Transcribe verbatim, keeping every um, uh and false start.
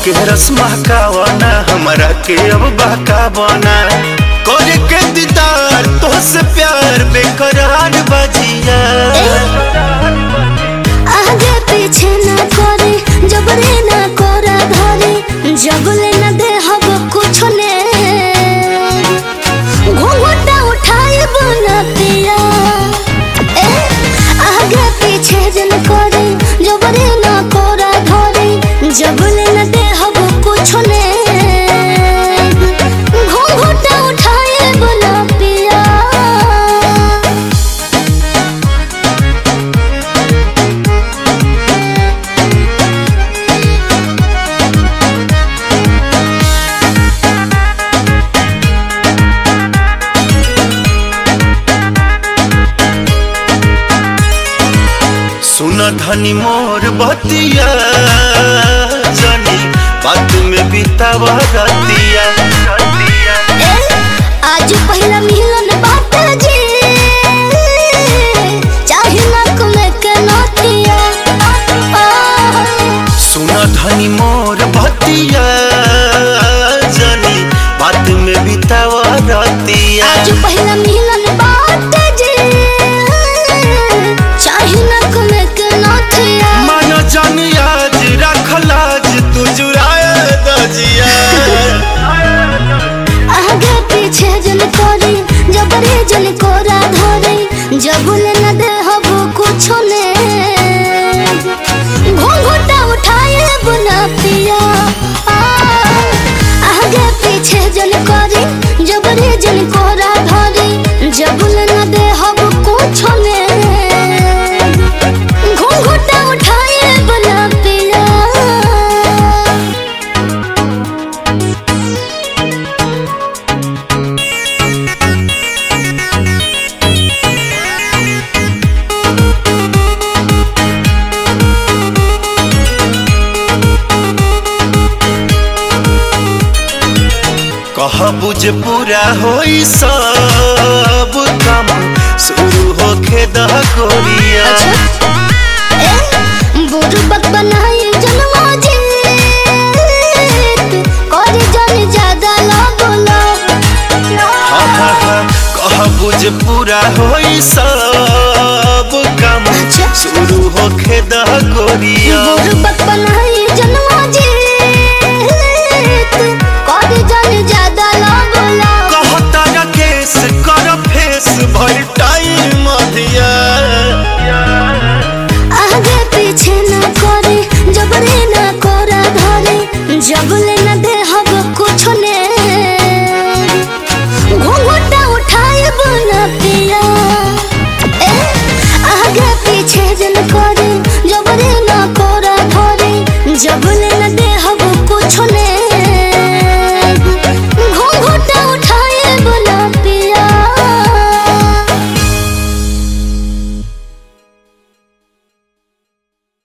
के रस्मा कावना हमरा के अब बहकावना करे के दीदार तो से प्यार बेकरार बजिया आगे पीछे ना करे जबरे ना कोरा धरे जबले ना दे हब कुछ ने घूंघटा उठाए बना पिया आगे पीछे जन करे जबरे ना कोरा धरे जबले ना दे हब कुछ ने घूंघटा उठाए बना पिया सुन धनी मोर बतिया जानी बात में बितावा रतिया आज पहला मिलन बात जी चाहे ना कुमे के नतिया सुन धनी मोर बतिया जानी बात में बितावा रतिया आज पहला मिलन बात जी चाहे ना कुमे के नतिया मानो जानी आज रख लाज तू जुराए दजिया आगे पीछे जन करे जबरे जन कोरा धरे जबले न दे हब कुछ ने घूंघटा उठाए बना पिया आगे पीछे जन करे जबरे जन कोरा धरे जबले न दे हब कुछ ने घूंघटा उठाए बना पिया कह बुझ पूरा होई सब काम शुरू होखे द गोरिया बुरबक बनाए जनवा जी करे जन ज्यादा लागला हा हा हा कह बुझ पूरा होई सब काम शुरू होखे द गोरिया बुरबक बनाए